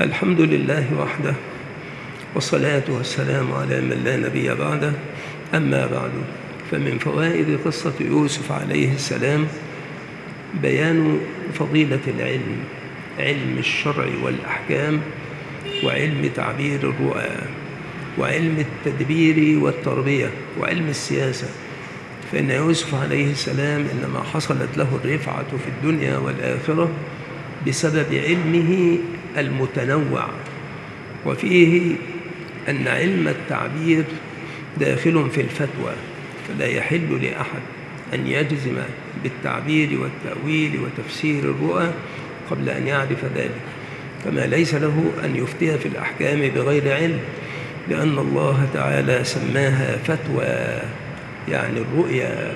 الحمد لله وحده، والصلاة والسلام على من لا نبي بعده. أما بعد، فمن فوائد قصة يوسف عليه السلام بيان فضيلة العلم، علم الشرع والأحكام، وعلم تعبير الرؤى، وعلم التدبير والتربية، وعلم السياسة. فإن يوسف عليه السلام إنما حصلت له الرفعة في الدنيا والآخرة بسبب علمه المتنوع، وفيه أن علم التعبير داخل في الفتوى، فلا يحل لأحد أن يجزم بالتعبير والتأويل وتفسير الرؤى قبل أن يعرف ذلك، كما ليس له أن يفتي في الأحكام بغير علم، لأن الله تعالى سماها فتوى، يعني الرؤيا.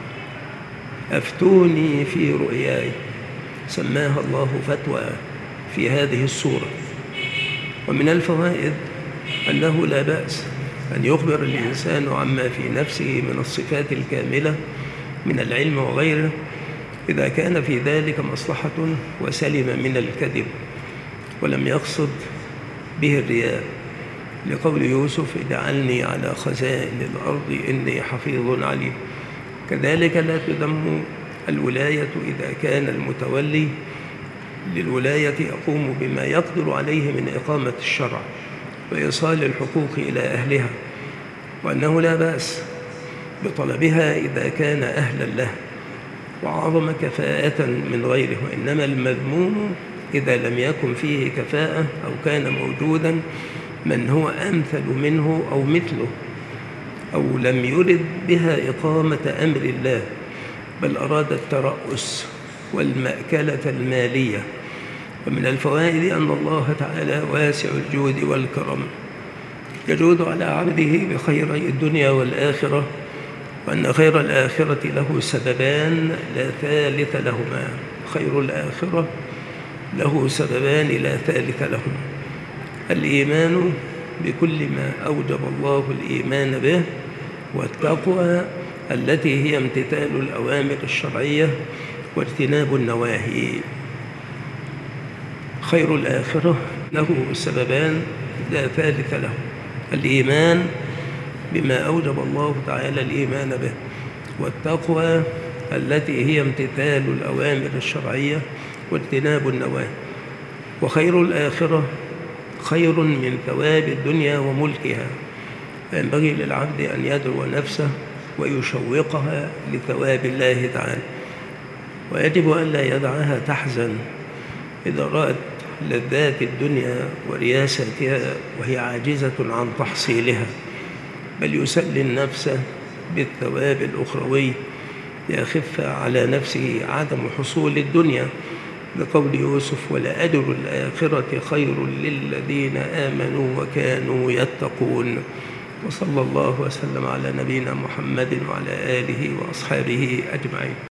أفتوني في رؤياي، سماها الله فتوى في هذه السورة. ومن الفوائد أنه لا بأس أن يخبر الإنسان عما في نفسه من الصفات الكاملة من العلم وغيره، إذا كان في ذلك مصلحة وسلم من الكذب ولم يقصد به الرياء، لقول يوسف: اجعلني على خزائن الأرض إني حفيظ عليم. كذلك لا تذم الولاية إذا كان المتولي للولاية يقوم بما يقدر عليه من إقامة الشرع وإيصال الحقوق إلى أهلها، وأنه لا بأس بطلبها إذا كان أهلا له وعظم كفاءة من غيره، وإنما المذموم إذا لم يكن فيه كفاءة أو كان موجودا من هو أمثل منه أو مثله، أو لم يرد بها إقامة أمر الله، بل أراد الترأس والمأكلة المالية. ومن الفوائد أن الله تعالى واسع الجود والكرم، يجود على عبده بخيري الدنيا والآخرة، وأن خير الآخرة له سببان لا ثالث لهما. خير الآخرة له سببان لا ثالث لهما: الإيمان بكل ما أوجب الله الإيمان به، والتقوى التي هي امتثال الأوامر الشرعية واجتناب النواهي. خير الآخرة له سببان لا ثالث له: الإيمان بما أوجب الله تعالى الإيمان به، والتقوى التي هي امتثال الأوامر الشرعية واجتناب النواهي. وخير الآخرة خير من ثواب الدنيا وملكها، فينبغي للعبد أن يدعو نفسه ويشوقها لثواب الله تعالى، ويجب أن لا يدعها تحزن إذا رأت لذات الدنيا ورياستها وهي عاجزة عن تحصيلها، بل يسلي النفس بالثواب الأخروي ليخف على نفسه عدم حصول الدنيا، لقول يوسف: ولأجر الآخرة خير للذين آمنوا وكانوا يتقون. وصلى الله وسلم على نبينا محمد وعلى آله وأصحابه أجمعين.